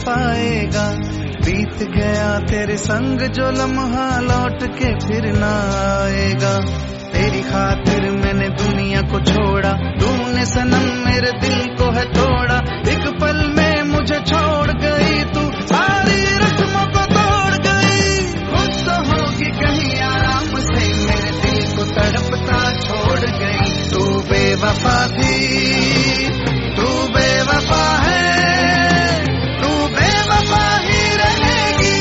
पाएगा। बीत गया तेरे संग जो लम्हा लौट के फिर ना आएगा। तेरी खातिर मैंने दुनिया को छोड़ा, तूने सनम मेरे दिल को है तोड़ा। एक पल में मुझे छोड़ गई तू, सारी रस्मों को तोड़ गई। खुश तो होगी कहीं आराम से, मेरे दिल को तड़पता छोड़ गई। तू बेवफा थी, तू बेवफा है, तू बेवफा ही रहेगी।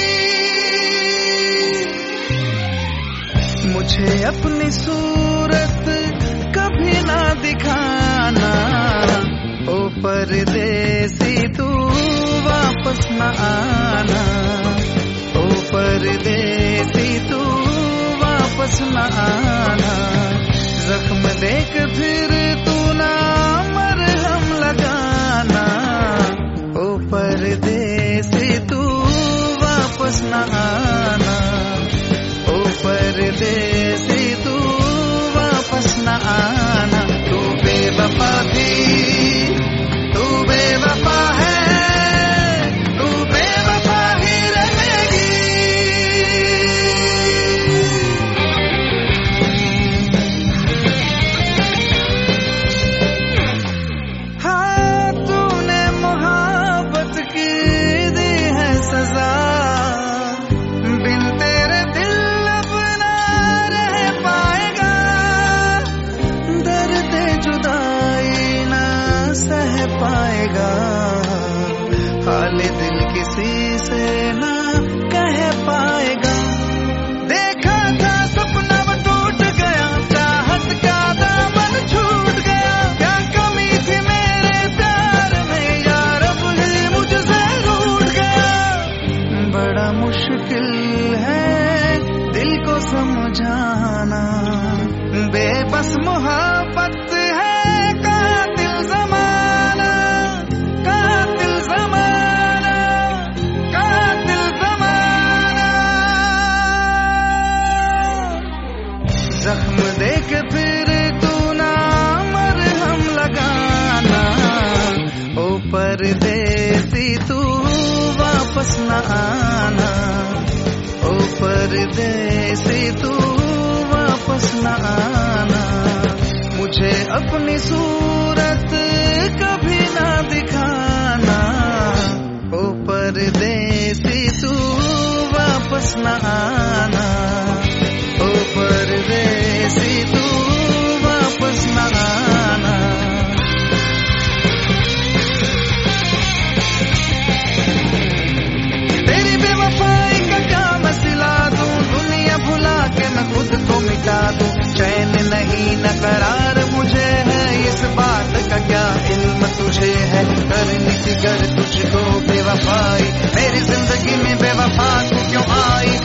मुझे अपनी सूरत कभी ना दिखाना, ओ परदेसी तू वापस न आना। ओ परदेसी तू वापस न आना। जख्म देख फिर तू ना मरहम लगाना। ओ परदेसी तू वापस न आना। ओ परदेसी तू वापस न आना। तू बेवफा थी, तू बेवफा है, तू बेवफा ही रहेगी। हाँ तूने मोहब्बत की दी है सजा, बिन तेरे दिल अब ना रह पाएगा। दर्द जुदाई ना सह पाएगा, हाल दिल किसी से ना कह पाएगा। देखा था सपना वो टूट गया, चाहत का दामन छूट गया। क्या कमी थी मेरे प्यार में, यार अब ही मुझसे रूठ गया। बड़ा मुश्किल है दिल को समझाना, बेबस मोहब्बत है कातिल ज़माना। कातिल ज़माना, कातिल ज़माना। जख्म देख फिर तू ना मरहम लगाना। ओ परदेसी तू वापस न आना। ओ परदेसी तू वापस न आना। मुझे अपनी सूरत कभी ना दिखाना। ओ परदेसी तू वापस न आना। ओ परदेसी तू वापस न आना। तेरी बेवफाई का क्या मैं सिला दूं, दुनिया भुला के मैं खुद को मिटा दूं। चैन नहीं न करार मुझे है, इस बात का क्या इल्म तुझे है। करनी थी कर तुझको बेवफाई, मेरी जिंदगी में बेवफा तू क्यों आई।